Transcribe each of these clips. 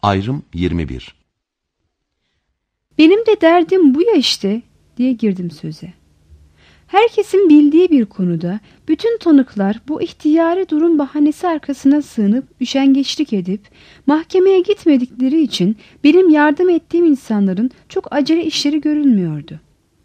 Ayrım 21. Benim de derdim bu ya işte diye girdim söze. Herkesin bildiği bir konuda bütün tanıklar bu ihtiyari durum bahanesi arkasına sığınıp üşengeçlik edip mahkemeye gitmedikleri için benim yardım ettiğim insanların çok acele işleri görülmüyordu.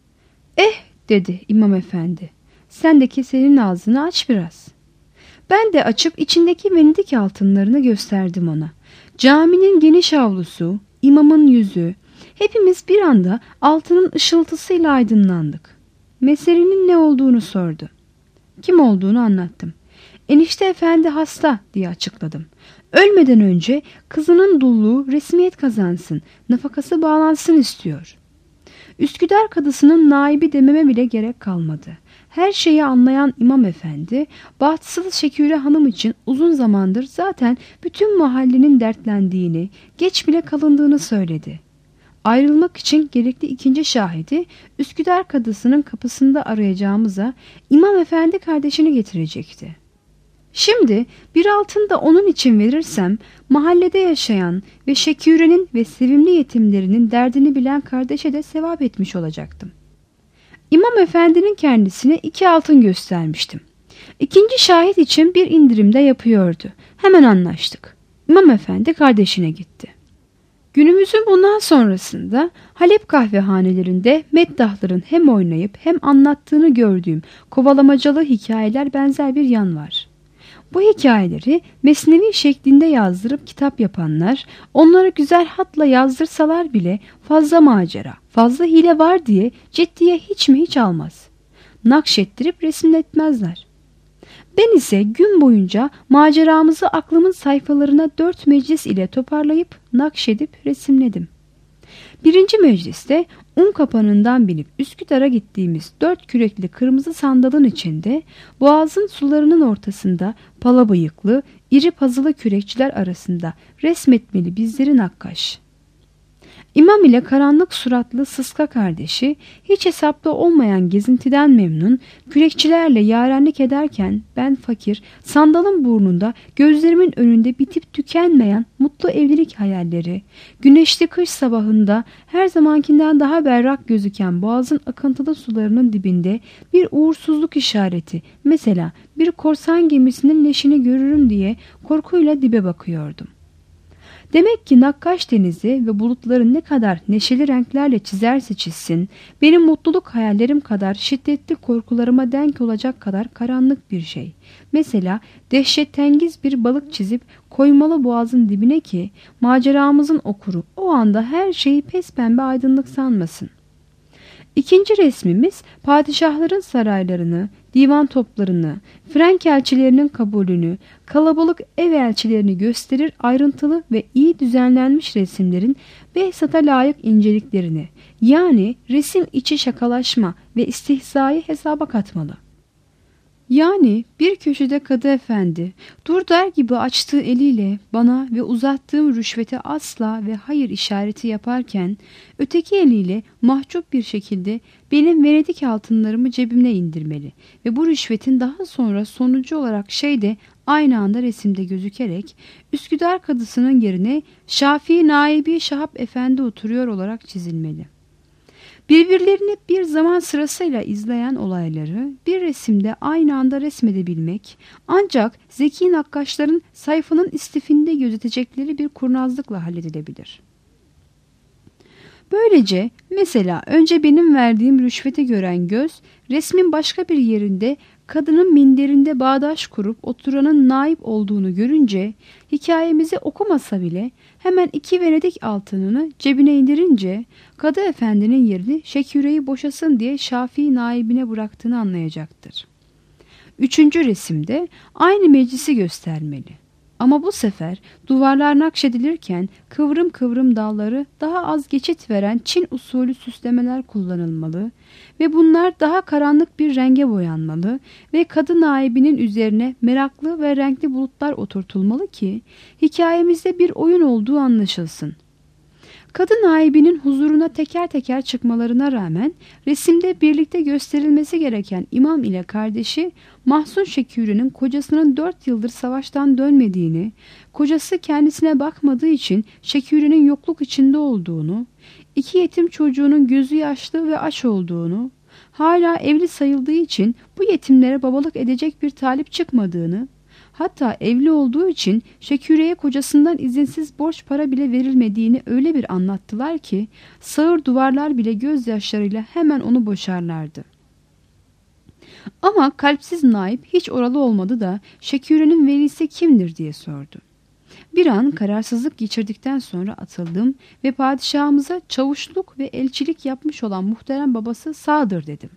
Dedi İmam Efendi, sen de kesenin ağzını aç biraz. Ben de açıp içindeki Venedik altınlarını gösterdim ona. Caminin geniş avlusu, imamın yüzü, hepimiz bir anda altının ışıltısıyla aydınlandık. Meselenin ne olduğunu sordu. Kim olduğunu anlattım. Enişte efendi hasta diye açıkladım. Ölmeden önce kızının dulluğu resmiyet kazansın, nafakası bağlansın istiyor. Üsküdar kadısının naibi dememe bile gerek kalmadı. Her şeyi anlayan İmam Efendi, bahtsız Şeküre Hanım için uzun zamandır zaten bütün mahallenin dertlendiğini, geç bile kalındığını söyledi. Ayrılmak için gerekli ikinci şahidi Üsküdar kadısının kapısında arayacağımıza İmam Efendi kardeşini getirecekti. Şimdi bir altın da onun için verirsem mahallede yaşayan ve Şeküre'nin ve sevimli yetimlerinin derdini bilen kardeşe de sevap etmiş olacaktım. İmam Efendi'nin kendisine 2 altın göstermiştim. İkinci şahit için bir indirimde yapıyordu. Hemen anlaştık. İmam Efendi kardeşine gitti. Günümüzün bundan sonrasında Halep kahvehanelerinde meddahların hem oynayıp hem anlattığını gördüğüm kovalamacalı hikayeler benzer bir yan var. Bu hikayeleri mesnevi şeklinde yazdırıp kitap yapanlar, onları güzel hatla yazdırsalar bile fazla macera, fazla hile var diye ciddiye hiç mi hiç almaz. Nakşettirip resimletmezler. Ben ise gün boyunca maceramızı aklımın sayfalarına 4 meclis ile toparlayıp nakşedip resimledim. Birinci mecliste un kapanından binip Üsküdar'a gittiğimiz 4 kürekli kırmızı sandalın içinde boğazın sularının ortasında pala bıyıklı, iri pazılı kürekçiler arasında resmetmeli bizleri nakkaş. İmam ile karanlık suratlı sıska kardeşi hiç hesapta olmayan gezintiden memnun kürekçilerle yarenlik ederken ben fakir sandalın burnunda gözlerimin önünde bitip tükenmeyen mutlu evlilik hayalleri, güneşli kış sabahında her zamankinden daha berrak gözüken boğazın akıntılı sularının dibinde bir uğursuzluk işareti, mesela bir korsan gemisinin leşini görürüm diye korkuyla dibe bakıyordum. Demek ki nakkaş denizi ve bulutları ne kadar neşeli renklerle çizerse çizsin, benim mutluluk hayallerim kadar şiddetli korkularıma denk olacak kadar karanlık bir şey. Mesela dehşettengiz bir balık çizip koymalı boğazın dibine ki maceramızın okuru o anda her şeyi pespembe aydınlık sanmasın. İkinci resmimiz padişahların saraylarını, divan toplarını, Frank elçilerinin kabulünü, kalabalık ev elçilerini gösterir ayrıntılı ve iyi düzenlenmiş resimlerin behzata layık inceliklerini, yani resim içi şakalaşma ve istihzayı hesaba katmalı. Yani bir köşede Kadı Efendi dur der gibi açtığı eliyle bana ve uzattığım rüşvete asla ve hayır işareti yaparken öteki eliyle mahcup bir şekilde benim Venedik altınlarımı cebimle indirmeli ve bu rüşvetin daha sonra sonucu olarak şeyde aynı anda resimde gözükerek Üsküdar Kadısı'nın yerine Şafii Naibi Şahap Efendi oturuyor olarak çizilmeli. Birbirlerini bir zaman sırasıyla izleyen olayları bir resimde aynı anda resmedebilmek ancak zeki nakkaşların sayfanın istifinde gözetecekleri bir kurnazlıkla halledilebilir. Böylece mesela önce benim verdiğim rüşveti gören göz resmin başka bir yerinde kadının minderinde bağdaş kurup oturanın naip olduğunu görünce hikayemizi okumasa bile hemen 2 Venedik altınını cebine indirince Kadı Efendi'nin yerini Şeküre'yi boşasın diye Şafii naibine bıraktığını anlayacaktır. Üçüncü resimde aynı meclisi göstermeli. Ama bu sefer duvarlar nakşedilirken kıvrım kıvrım dalları daha az geçit veren Çin usulü süslemeler kullanılmalı ve bunlar daha karanlık bir renge boyanmalı ve kadı naibinin üzerine meraklı ve renkli bulutlar oturtulmalı ki hikayemizde bir oyun olduğu anlaşılsın. Kadın nahibinin huzuruna teker teker çıkmalarına rağmen resimde birlikte gösterilmesi gereken imam ile kardeşi Mahzun Şeküri'nin kocasının 4 yıldır savaştan dönmediğini, kocası kendisine bakmadığı için Şeküri'nin yokluk içinde olduğunu, 2 yetim çocuğunun gözü yaşlı ve aç olduğunu, hala evli sayıldığı için bu yetimlere babalık edecek bir talip çıkmadığını, hatta evli olduğu için Şeküre'ye kocasından izinsiz borç para bile verilmediğini öyle bir anlattılar ki sağır duvarlar bile gözyaşlarıyla hemen onu boşarlardı. Ama kalpsiz naip hiç oralı olmadı da Şeküre'nin velisi kimdir diye sordu. Bir an kararsızlık geçirdikten sonra atıldım ve padişahımıza çavuşluk ve elçilik yapmış olan muhterem babası sağdır dedim.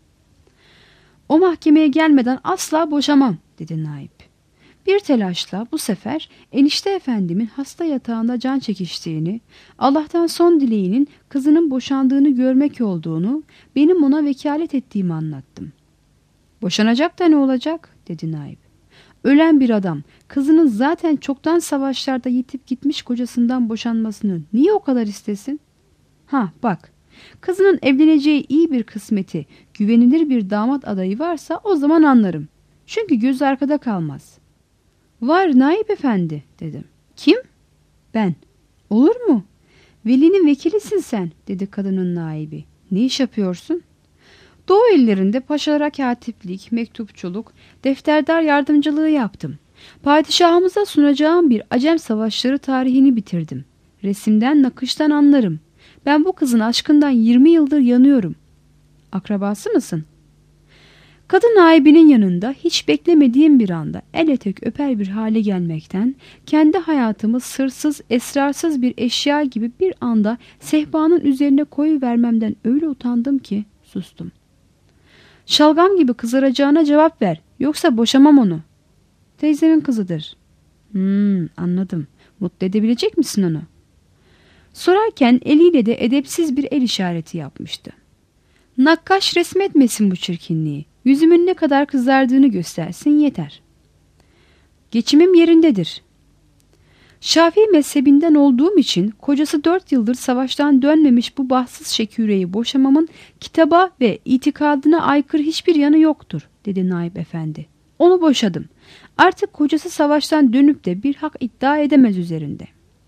O mahkemeye gelmeden asla boşamam dedi naip. Bir telaşla bu sefer enişte efendimin hasta yatağında can çekiştiğini, Allah'tan son dileğinin kızının boşandığını görmek olduğunu, benim ona vekalet ettiğimi anlattım. Boşanacak da ne olacak dedi naip. Ölen bir adam kızının zaten çoktan savaşlarda yitip gitmiş kocasından boşanmasını niye o kadar istesin? Ha bak, kızının evleneceği iyi bir kısmeti, güvenilir bir damat adayı varsa o zaman anlarım. Çünkü göz arkada kalmaz. Var naip efendi dedim. Kim? Ben. Olur mu? Velinin vekilisin sen dedi kadının naibi. Ne iş yapıyorsun? Doğu illerinde paşalara katiplik, mektupçuluk, defterdar yardımcılığı yaptım. Padişahımıza sunacağım bir Acem savaşları tarihini bitirdim. Resimden, nakıştan anlarım. Ben bu kızın aşkından 20 yıldır yanıyorum. Akrabası mısın? Kadın naibinin yanında hiç beklemediğim bir anda el etek öper bir hale gelmekten, kendi hayatımı sırsız, esrarsız bir eşya gibi bir anda sehpanın üzerine koyuvermemden öyle utandım ki sustum. Şalgam gibi kızaracağına cevap ver, yoksa boşamam onu. Teyzemin kızıdır. Anladım. Mutlu edebilecek misin onu? Sorarken eliyle de edepsiz bir el işareti yapmıştı. Nakkaş resmetmesin bu çirkinliği. Yüzümün ne kadar kızardığını göstersin yeter. Geçimim yerindedir. Şafii mezhebinden olduğum için kocası 4 yıldır savaştan dönmemiş bu bahtsız Şeküre'yi boşamamın kitaba ve itikadına aykırı hiçbir yanı yoktur dedi naip efendi. Onu boşadım. Artık kocası savaştan dönüp de bir hak iddia edemez üzerinde.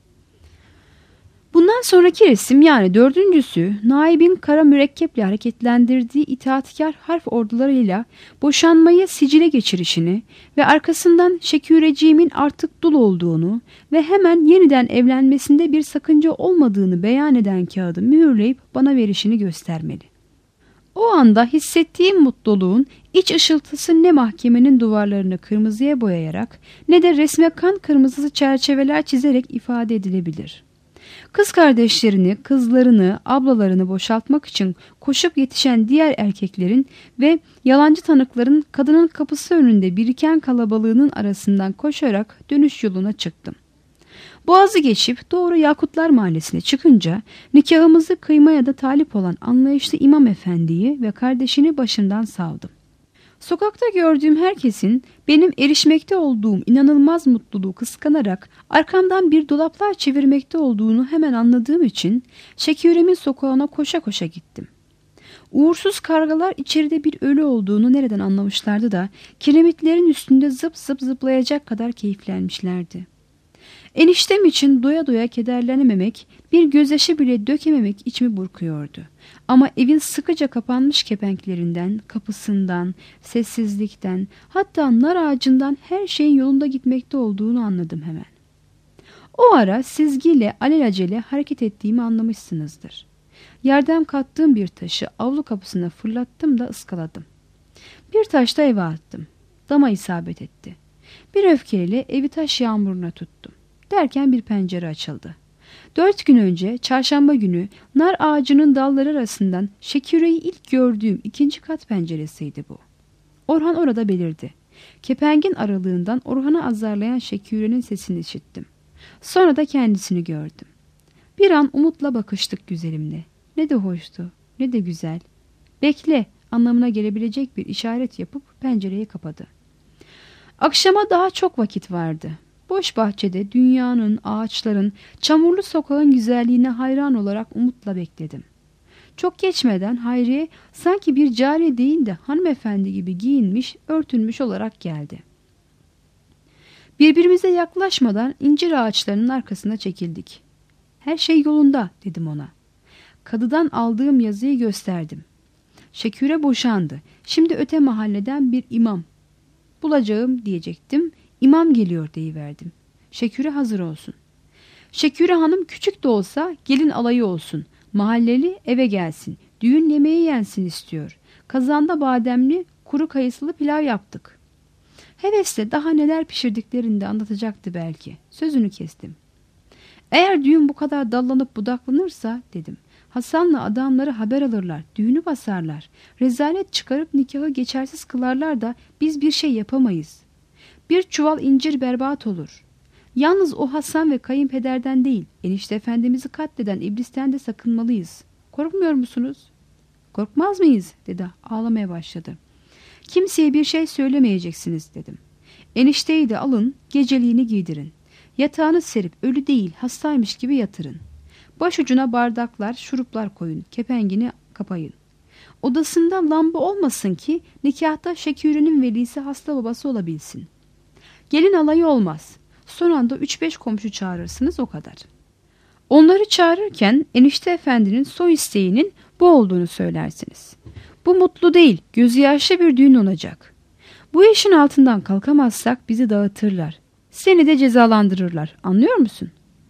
Bundan sonraki resim yani 4.'sü naibin kara mürekkeple hareketlendirdiği itaatkar harf ordularıyla boşanmayı sicile geçirişini ve arkasından Şeküreciğimin artık dul olduğunu ve hemen yeniden evlenmesinde bir sakınca olmadığını beyan eden kağıdı mühürleyip bana verişini göstermeli. O anda hissettiğim mutluluğun iç ışıltısı ne mahkemenin duvarlarını kırmızıya boyayarak ne de resme kan kırmızısı çerçeveler çizerek ifade edilebilir. Kız kardeşlerini, kızlarını, ablalarını boşaltmak için koşup yetişen diğer erkeklerin ve yalancı tanıkların kadının kapısı önünde biriken kalabalığının arasından koşarak dönüş yoluna çıktım. Boğazı geçip doğru Yakutlar Mahallesi'ne çıkınca nikahımızı kıymaya da talip olan anlayışlı imam efendiyi ve kardeşini başımdan savdım. Sokakta gördüğüm herkesin benim erişmekte olduğum inanılmaz mutluluğu kıskanarak arkamdan bir dolaplar çevirmekte olduğunu hemen anladığım için Şeküre'min sokağına koşa koşa gittim. Uğursuz kargalar içeride bir ölü olduğunu nereden anlamışlardı da kiremitlerin üstünde zıp zıp zıplayacak kadar keyiflenmişlerdi. Eniştem için doya doya kederlenememek, bir gözyaşı bile dökememek içimi burkuyordu. Ama evin sıkıca kapanmış kepenklerinden, kapısından, sessizlikten, hatta nar ağacından her şeyin yolunda gitmekte olduğunu anladım hemen. O ara sizgiyle alelacele hareket ettiğimi anlamışsınızdır. Yerden kattığım bir taşı avlu kapısına fırlattım da ıskaladım. Bir taş da eve attım. Dama isabet etti. Bir öfkeyle evi taş yağmuruna tuttum. Derken bir pencere açıldı. 4 gün önce çarşamba günü nar ağacının dalları arasından Şeküre'yi ilk gördüğüm 2. kat penceresiydi bu. Orhan orada belirdi. Kepengin aralığından Orhan'ı azarlayan Şeküre'nin sesini işittim. Sonra da kendisini gördüm. Bir an umutla bakıştık güzelimle. Ne de hoştu, ne de güzel. Bekle anlamına gelebilecek bir işaret yapıp pencereyi kapadı. Akşama daha çok vakit vardı. Boş bahçede dünyanın, ağaçların, çamurlu sokağın güzelliğine hayran olarak umutla bekledim. Çok geçmeden Hayriye sanki bir cariye değil de hanımefendi gibi giyinmiş, örtünmüş olarak geldi. Birbirimize yaklaşmadan incir ağaçlarının arkasına çekildik. Her şey yolunda dedim ona. Kadıdan aldığım yazıyı gösterdim. Şeküre boşandı. Şimdi öte mahalleden bir imam bulacağım diyecektim. İmam geliyor deyiverdim. Şeküre hazır olsun. Şeküre hanım küçük de olsa gelin alayı olsun. Mahalleli eve gelsin. Düğün yemeği yensin istiyor. Kazanda bademli kuru kayısılı pilav yaptık. Hevesle daha neler pişirdiklerini de anlatacaktı belki. Sözünü kestim. Eğer düğün bu kadar dallanıp budaklanırsa dedim. Hasan'la adamları haber alırlar, düğünü basarlar. Rezalet çıkarıp nikahı geçersiz kılarlar da biz bir şey yapamayız. Bir çuval incir berbat olur. Yalnız o Hasan ve kayınpederden değil, enişte efendimizi katleden iblisten de sakınmalıyız. Korkmuyor musunuz? Korkmaz mıyız? Dedi, ağlamaya başladı. Kimseye bir şey söylemeyeceksiniz dedim. Enişteyi de alın, geceliğini giydirin. Yatağını serip ölü değil, hastaymış gibi yatırın. Başucuna bardaklar, şuruplar koyun, kepengini kapayın. Odasında lamba olmasın ki nikahta Şeküre'nin velisi hasta babası olabilsin. Gelin alayı olmaz. Son anda 3-5 komşu çağırırsınız, o kadar. Onları çağırırken enişte efendinin soy isteğinin bu olduğunu söylersiniz. Bu mutlu değil, gözü yaşlı bir düğün olacak. Bu işin altından kalkamazsak bizi dağıtırlar. Seni de cezalandırırlar, anlıyor musun?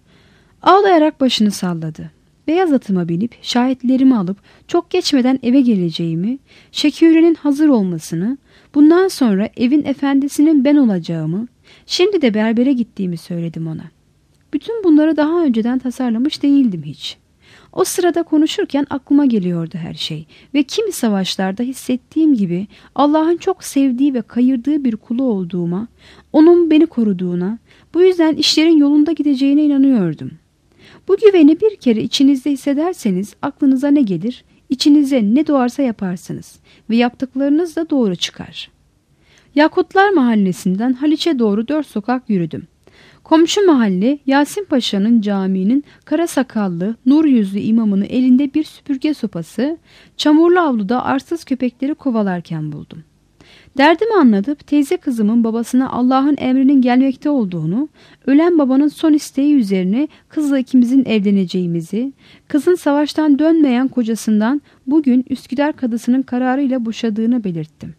Ağlayarak başını salladı. Beyaz atıma binip şahitlerimi alıp çok geçmeden eve geleceğimi, Şeküre'nin hazır olmasını, bundan sonra evin efendisinin ben olacağımı, şimdi de berbere gittiğimi söyledim ona. Bütün bunları daha önceden tasarlamış değildim hiç. O sırada konuşurken aklıma geliyordu her şey ve kimi savaşlarda hissettiğim gibi Allah'ın çok sevdiği ve kayırdığı bir kulu olduğuma, onun beni koruduğuna, bu yüzden işlerin yolunda gideceğine inanıyordum. Bu güveni bir kere içinizde hissederseniz aklınıza ne gelir, içinize ne doğarsa yaparsınız ve yaptıklarınız da doğru çıkar. Yakutlar Mahallesi'nden Haliç'e doğru 4 sokak yürüdüm. Komşu mahalle Yasin Paşa'nın caminin kara sakallı, nur yüzlü imamını elinde bir süpürge sopası, çamurlu avluda arsız köpekleri kovalarken buldum. Derdimi anlatıp teyze kızımın babasına Allah'ın emrinin gelmekte olduğunu, ölen babanın son isteği üzerine kızla ikimizin evleneceğimizi, kızın savaştan dönmeyen kocasından bugün Üsküdar Kadısı'nın kararıyla boşadığını belirttim.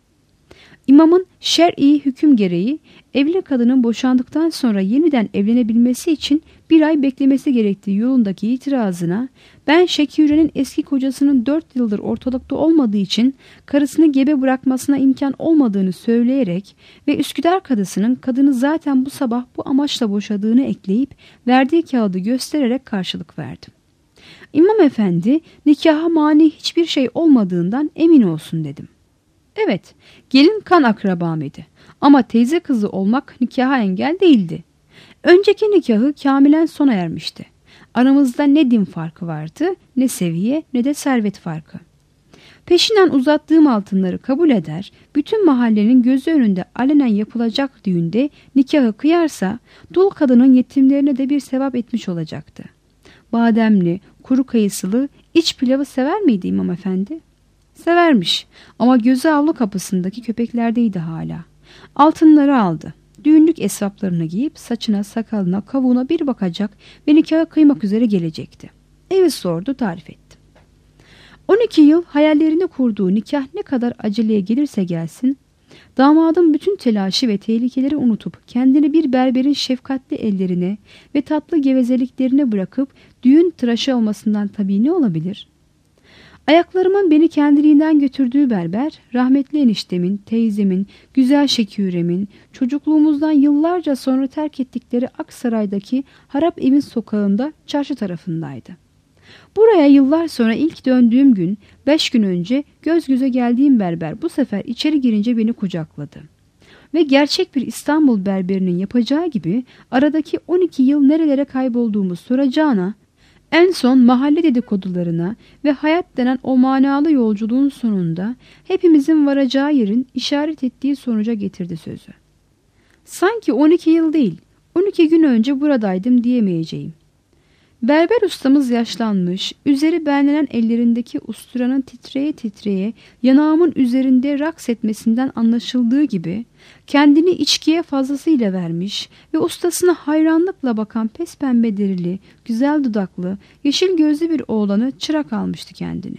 İmamın şer'i hüküm gereği evli kadının boşandıktan sonra yeniden evlenebilmesi için 1 ay beklemesi gerektiği yolundaki itirazına ben Şeküre'nin eski kocasının 4 yıldır ortalıkta olmadığı için karısını gebe bırakmasına imkan olmadığını söyleyerek ve Üsküdar Kadısı'nın kadını zaten bu sabah bu amaçla boşadığını ekleyip verdiği kağıdı göstererek karşılık verdim. İmam efendi nikaha mani hiçbir şey olmadığından emin olsun dedim. Evet, gelin kan akrabam idi ama teyze kızı olmak nikaha engel değildi. Önceki nikahı kamilen sona ermişti. Aramızda ne din farkı vardı, ne seviye, ne de servet farkı. Peşinden uzattığım altınları kabul eder, bütün mahallenin gözü önünde alenen yapılacak düğünde nikahı kıyarsa, dul kadının yetimlerine de bir sevap etmiş olacaktı. Bademli, kuru kayısılı, iç pilavı sever miydi İmam efendi? Severmiş ama gözü avlu kapısındaki köpeklerdeydi hala. Altınları aldı. Düğünlük esvaplarını giyip saçına, sakalına, kavuğuna bir bakacak ve nikahı kıymak üzere gelecekti. Evi sordu, tarif ettim. 12 yıl hayallerini kurduğu nikah ne kadar aceleye gelirse gelsin, damadın bütün telaşı ve tehlikeleri unutup kendini bir berberin şefkatli ellerine ve tatlı gevezeliklerine bırakıp düğün tıraşı olmasından tabii ne olabilir? Ayaklarımın beni kendiliğinden götürdüğü berber, rahmetli eniştemin, teyzemin, güzel Şeküre'min, çocukluğumuzdan yıllarca sonra terk ettikleri Aksaray'daki harap evin sokağında çarşı tarafındaydı. Buraya yıllar sonra ilk döndüğüm gün, 5 gün önce göz göze geldiğim berber bu sefer içeri girince beni kucakladı. Ve gerçek bir İstanbul berberinin yapacağı gibi aradaki 12 yıl nerelere kaybolduğumu soracağına, en son mahalle dedikodularına ve hayat denen o manalı yolculuğun sonunda hepimizin varacağı yerin işaret ettiği sonuca getirdi sözü. Sanki 12 yıl değil, 12 gün önce buradaydım diyemeyeceğim. Berber ustamız yaşlanmış, üzeri benlenen ellerindeki usturanın titreye titreye yanağımın üzerinde raks etmesinden anlaşıldığı gibi kendini içkiye fazlasıyla vermiş ve ustasına hayranlıkla bakan pespembe derili, güzel dudaklı, yeşil gözlü bir oğlanı çırak almıştı kendini.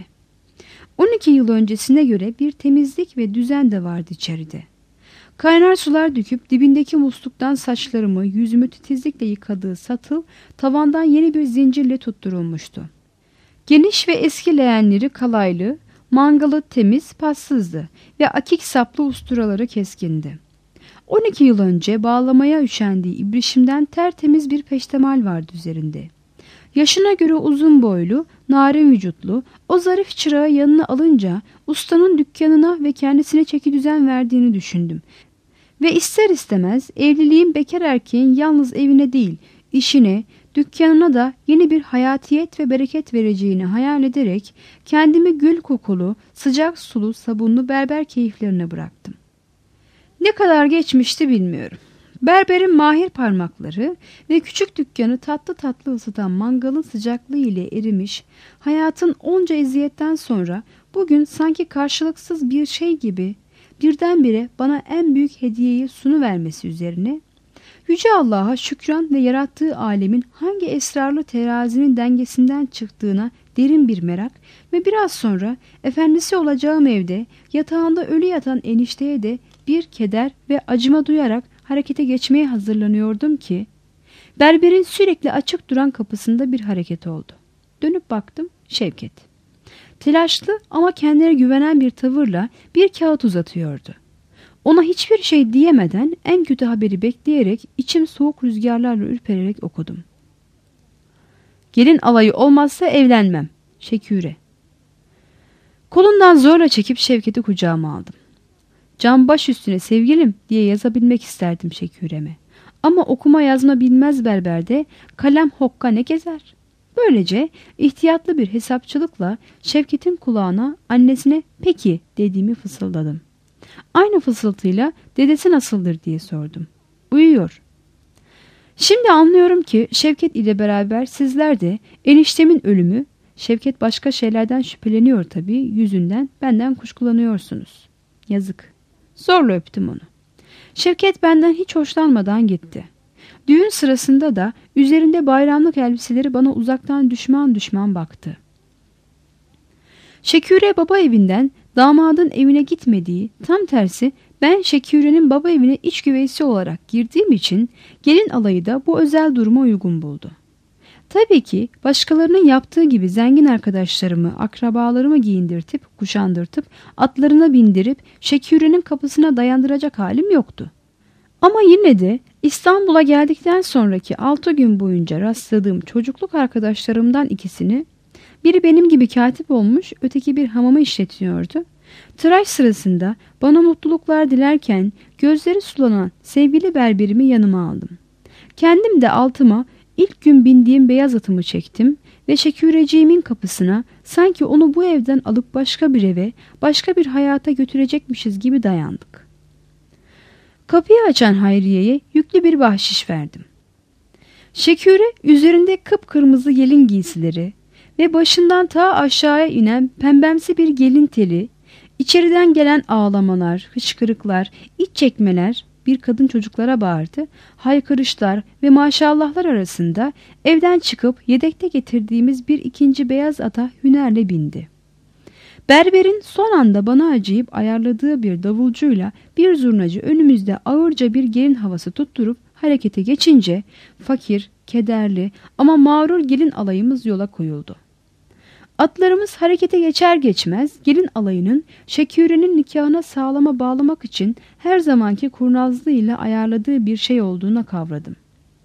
12 yıl öncesine göre bir temizlik ve düzen de vardı içeride. Kaynar sular döküp dibindeki musluktan saçlarımı, yüzümü titizlikle yıkadığı satıl tavandan yeni bir zincirle tutturulmuştu. Geniş ve eski leğenleri kalaylı, mangalı temiz, passızdı ve akik saplı usturaları keskindi. 12 yıl önce bağlamaya üşendiği ibrişimden tertemiz bir peştemal vardı üzerinde. Yaşına göre uzun boylu, narin vücutlu, o zarif çırağı yanına alınca ustanın dükkanına ve kendisine çekidüzen verdiğini düşündüm. Ve ister istemez evliliğin bekar erkeğin yalnız evine değil, işine, dükkanına da yeni bir hayatiyet ve bereket vereceğini hayal ederek kendimi gül kokulu, sıcak sulu, sabunlu berber keyiflerine bıraktım. Ne kadar geçmişti bilmiyorum. Berberin mahir parmakları ve küçük dükkanı tatlı tatlı ısıtan mangalın sıcaklığı ile erimiş, hayatın onca eziyetten sonra bugün sanki karşılıksız bir şey gibi birdenbire bana en büyük hediyeyi sunuvermesi üzerine, Yüce Allah'a şükran ve yarattığı alemin hangi esrarlı terazinin dengesinden çıktığına derin bir merak ve biraz sonra efendisi olacağım evde yatağında ölü yatan enişteye de bir keder ve acıma duyarak harekete geçmeye hazırlanıyordum ki, berberin sürekli açık duran kapısında bir hareket oldu. Dönüp baktım, Şevket. Telaşlı ama kendine güvenen bir tavırla bir kağıt uzatıyordu. Ona hiçbir şey diyemeden en kötü haberi bekleyerek içim soğuk rüzgarlarla ürpererek okudum. Gelin alayı olmazsa evlenmem. Şeküre. Kolundan zorla çekip Şevket'i kucağıma aldım. Can baş üstüne sevgilim diye yazabilmek isterdim Şeküre'me. Ama okuma yazma bilmez berberde kalem hokka ne gezer. Böylece ihtiyatlı bir hesapçılıkla Şevket'in kulağına annesine peki dediğimi fısıldadım. Aynı fısıltıyla dedesi nasıldır diye sordum. Uyuyor. Şimdi anlıyorum ki Şevket ile beraber sizler de eniştemin ölümü, Şevket başka şeylerden şüpheleniyor tabii, yüzünden benden kuşkulanıyorsunuz. Yazık. Zorla öptüm onu. Şevket benden hiç hoşlanmadan gitti. Düğün sırasında da üzerinde bayramlık elbiseleri bana uzaktan düşman düşman baktı. Şeküre baba evinden damadın evine gitmediği, tam tersi ben Şeküre'nin baba evine iç güveysi olarak girdiğim için gelin alayı da bu özel duruma uygun buldu. Tabii ki başkalarının yaptığı gibi zengin arkadaşlarımı, akrabalarımı giyindirtip, kuşandırtıp, atlarına bindirip Şeküre'nin kapısına dayandıracak halim yoktu. Ama yine de İstanbul'a geldikten sonraki 6 gün boyunca rastladığım çocukluk arkadaşlarımdan ikisini, biri benim gibi katip olmuş, öteki bir hamamı işletiyordu. Tıraş sırasında bana mutluluklar dilerken gözleri sulanan sevgili berberimi yanıma aldım. Kendim de altıma ilk gün bindiğim beyaz atımı çektim ve Şeküreciğimin kapısına sanki onu bu evden alıp başka bir eve, başka bir hayata götürecekmişiz gibi dayandık. Kapıyı açan Hayriye'ye yüklü bir bahşiş verdim. Şeküre üzerinde kıpkırmızı gelin giysileri ve başından ta aşağıya inen pembemsi bir gelin teli, içeriden gelen ağlamalar, hıçkırıklar, iç çekmeler, bir kadın çocuklara bağırdı, haykırışlar ve maşallahlar arasında evden çıkıp yedekte getirdiğimiz bir ikinci beyaz ata hünerle bindi. Berberin son anda bana acıyıp ayarladığı bir davulcuyla bir zurnacı önümüzde ağırca bir gelin havası tutturup harekete geçince fakir, kederli ama mağrur gelin alayımız yola koyuldu. Atlarımız harekete geçer geçmez gelin alayının Şeküre'nin nikahına sağlama bağlamak için her zamanki kurnazlığıyla ayarladığı bir şey olduğuna kavradım.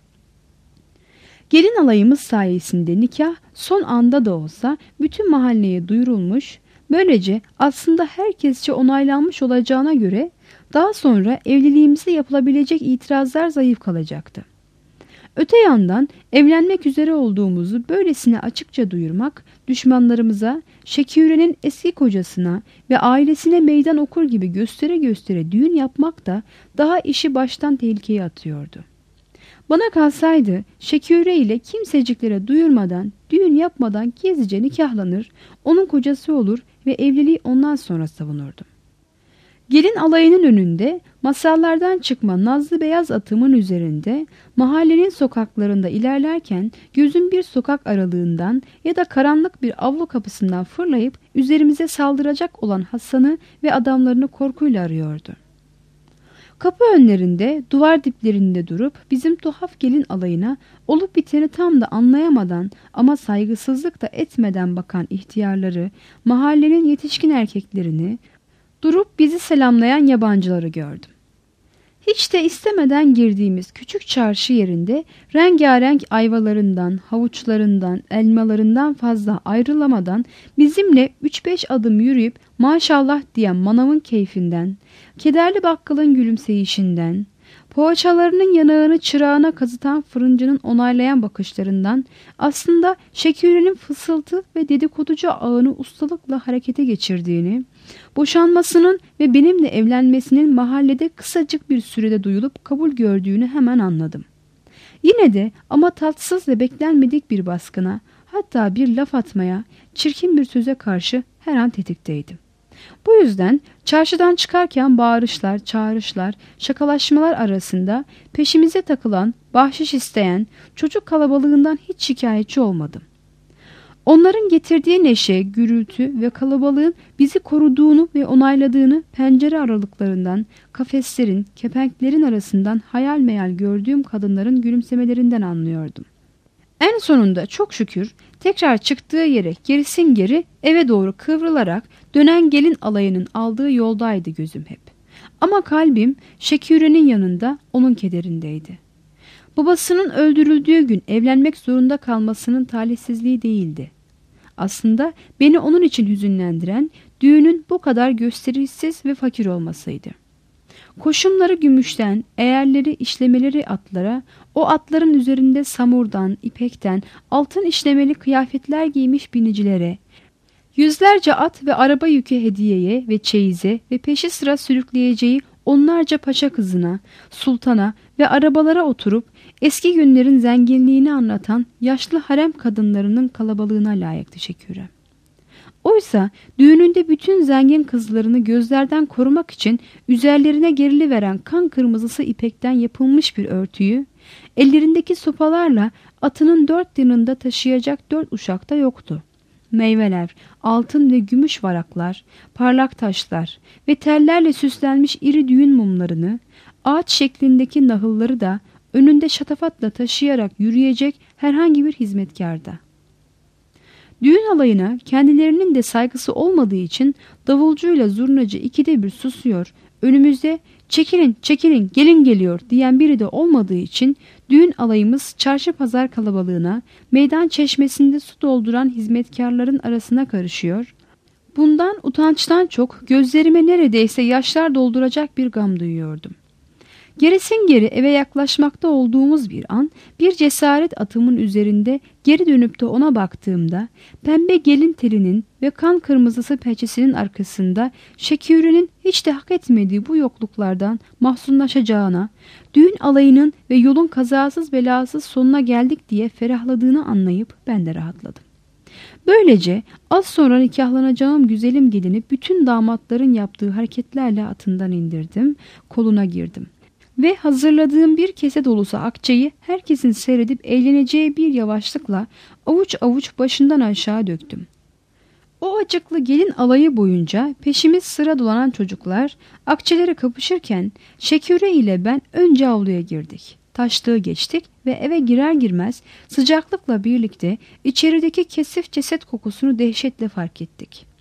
Gelin alayımız sayesinde nikah son anda da olsa bütün mahalleye duyurulmuş, böylece aslında herkesçe onaylanmış olacağına göre daha sonra evliliğimize yapılabilecek itirazlar zayıf kalacaktı. Öte yandan evlenmek üzere olduğumuzu böylesine açıkça duyurmak düşmanlarımıza, Şeküre'nin eski kocasına ve ailesine meydan okur gibi göstere göstere düğün yapmak da daha işi baştan tehlikeye atıyordu. Bana kalsaydı Şeküre ile kimseciklere duyurmadan, düğün yapmadan gizlice nikahlanır, onun kocası olur ve evliliği ondan sonra savunurdum. Gelin alayının önünde, masallardan çıkma nazlı beyaz atımın üzerinde, mahallenin sokaklarında ilerlerken gözüm bir sokak aralığından ya da karanlık bir avlu kapısından fırlayıp üzerimize saldıracak olan Hasan'ı ve adamlarını korkuyla arıyordu. Kapı önlerinde, duvar diplerinde durup bizim tuhaf gelin alayına olup biteni tam da anlayamadan ama saygısızlık da etmeden bakan ihtiyarları, mahallenin yetişkin erkeklerini, durup bizi selamlayan yabancıları gördüm. Hiç de istemeden girdiğimiz küçük çarşı yerinde rengarenk ayvalarından, havuçlarından, elmalarından fazla ayrılamadan bizimle 3-5 adım yürüyüp maşallah diyen manavın keyfinden, kederli bakkalın gülümseyişinden, poğaçalarının yanağını çırağına kazıtan fırıncının onaylayan bakışlarından, aslında Şeküre'nin fısıltı ve dedikoducu ağını ustalıkla harekete geçirdiğini, boşanmasının ve benimle evlenmesinin mahallede kısacık bir sürede duyulup kabul gördüğünü hemen anladım. Yine de ama tatsız ve beklenmedik bir baskına, hatta bir laf atmaya, çirkin bir söze karşı her an tetikteydim. Bu yüzden çarşıdan çıkarken bağırışlar, çağrışlar, şakalaşmalar arasında peşimize takılan, bahşiş isteyen çocuk kalabalığından hiç şikayetçi olmadım. Onların getirdiği neşe, gürültü ve kalabalığın bizi koruduğunu ve onayladığını pencere aralıklarından, kafeslerin, kepenklerin arasından hayal meyal gördüğüm kadınların gülümsemelerinden anlıyordum. En sonunda çok şükür tekrar çıktığı yere gerisin geri eve doğru kıvrılarak dönen gelin alayının aldığı yoldaydı gözüm hep. Ama kalbim Şeküre'nin yanında, onun kederindeydi. Babasının öldürüldüğü gün evlenmek zorunda kalmasının talihsizliği değildi. Aslında beni onun için hüzünlendiren düğünün bu kadar gösterişsiz ve fakir olmasıydı. Koşumları gümüşten, eğerleri işlemeleri atlara, o atların üzerinde samurdan, ipekten, altın işlemeli kıyafetler giymiş binicilere, yüzlerce at ve araba yükü hediyeye ve çeyize ve peşi sıra sürükleyeceği onlarca paşa kızına, sultana ve arabalara oturup eski günlerin zenginliğini anlatan yaşlı harem kadınlarının kalabalığına layıktı Şeküre. Oysa düğününde bütün zengin kızlarını gözlerden korumak için üzerlerine geriliveren kan kırmızısı ipekten yapılmış bir örtüyü, ellerindeki sopalarla atının dört yanında taşıyacak 4 uşak da yoktu. Meyveler, altın ve gümüş varaklar, parlak taşlar ve tellerle süslenmiş iri düğün mumlarını, ağaç şeklindeki nahılları da önünde şatafatla taşıyarak yürüyecek herhangi bir hizmetkarda. Düğün alayına kendilerinin de saygısı olmadığı için davulcuyla zurnacı ikide bir susuyor, önümüzde "Çekilin, çekilin, gelin geliyor" diyen biri de olmadığı için düğün alayımız çarşı pazar kalabalığına, meydan çeşmesinde su dolduran hizmetkarların arasına karışıyor. Bundan utançtan çok gözlerime neredeyse yaşlar dolduracak bir gam duyuyordum. Gerisin geri eve yaklaşmakta olduğumuz bir an, bir cesaret atımın üzerinde geri dönüp de ona baktığımda, pembe gelin telinin ve kan kırmızısı peçesinin arkasında Şeküre'nin hiç de hak etmediği bu yokluklardan mahzunlaşacağına, düğün alayının ve yolun kazasız belasız sonuna geldik diye ferahladığını anlayıp ben de rahatladım. Böylece az sonra nikahlanacağım güzelim gelini bütün damatların yaptığı hareketlerle atından indirdim, koluna girdim. Ve hazırladığım bir kese dolusu akçeyi herkesin seyredip eğleneceği bir yavaşlıkla avuç avuç başından aşağı döktüm. O acıklı gelin alayı boyunca peşimiz sıra dolanan çocuklar akçeleri kapışırken Şeküre ile ben önce avluya girdik. Taşlığı geçtik ve eve girer girmez sıcaklıkla birlikte içerideki kesif ceset kokusunu dehşetle fark ettik.